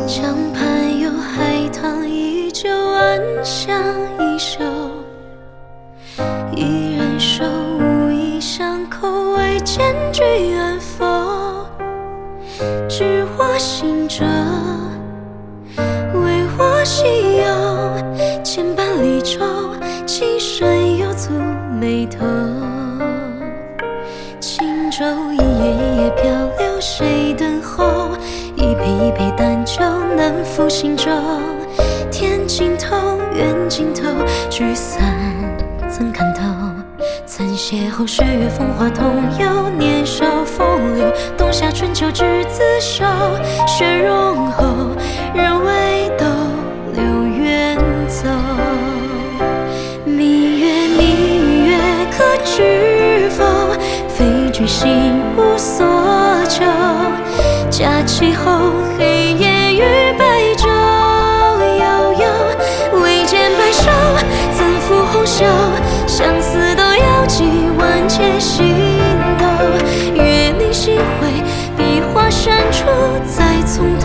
江畔有海棠依旧暗香一袖，一人手无意相扣，未见居安否？知我行者，为我西游，千般离愁，情深又蹙眉头。轻舟一叶一叶漂流，谁等候？一杯一杯淡酒，难负行舟。天尽头，缘尽头，聚散怎看透？曾邂逅，岁月风华同游，年少风流，冬夏春秋执子手。雪融后，人未逗留远走。明月明月，可知否？非君心无所求。假期后，黑夜与白昼悠悠，未见白首，怎负红袖？相思都遥寄万千心头。月凝星辉，笔画删除再从头。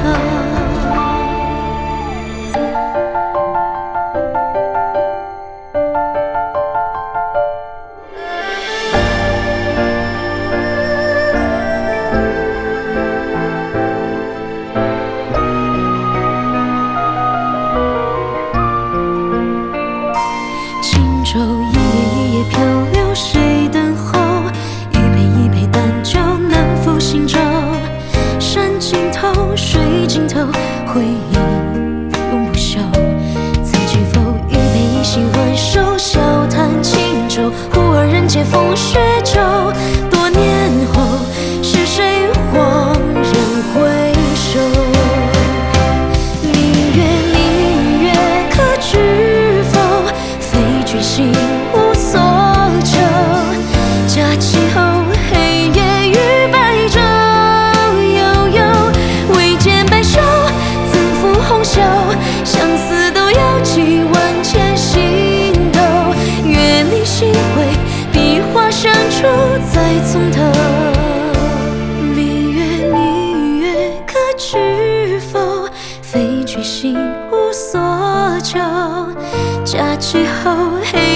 舟一叶一叶漂流，谁等候？一杯一杯淡酒，难负行舟。山尽头，水尽头，回忆永不朽。曾记否？一杯一心挽手，笑谈轻舟。忽而人间风雪骤。多年后，是谁恍然回首？明月明月，可知否？非君心无所求。假期后，黑夜与白昼悠悠，未见白首，怎负红袖？相思都遥寄万千心头。月凝星辉，笔画删除再从头。明月明月，可知否？非君心无所求。假期后，黑